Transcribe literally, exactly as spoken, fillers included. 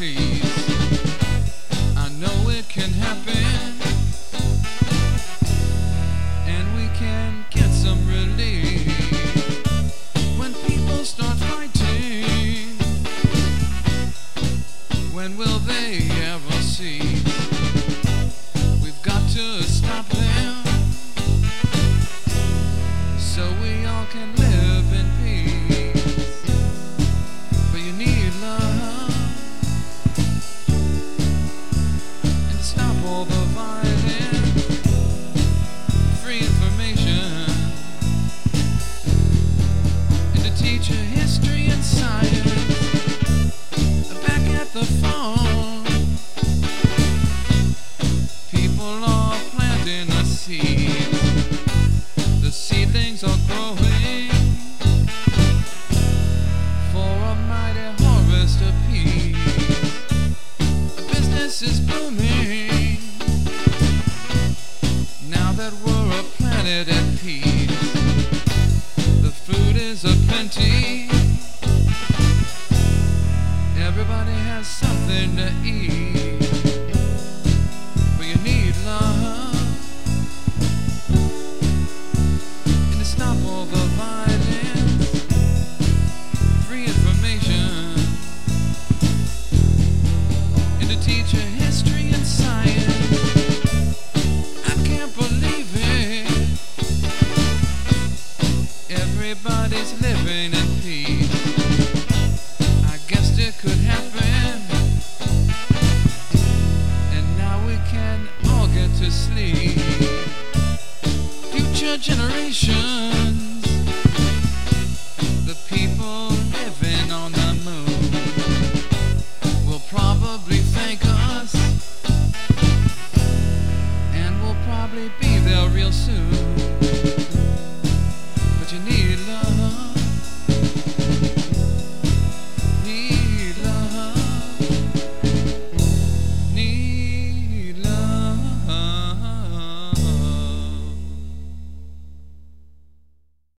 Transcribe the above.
peace. I know it can happen, and we can get some relief when people start fighting. When will they ever see? We've got to stop them so we all can live in peace. But you need love and to stop all the violence, free information, and to teach you history and science. Back at the farm, people are planting a seed. The seedlings are growing for a mighty harvest of peace. The business is booming now that we're a planet at peace. The food is aplenty, everybody has something to eat. But you need love and to stop all the violence, free information, and to teach you history and science. I can't believe it, everybody's living in peace. I guessed it could happen, and now we can all get to sleep. Future generations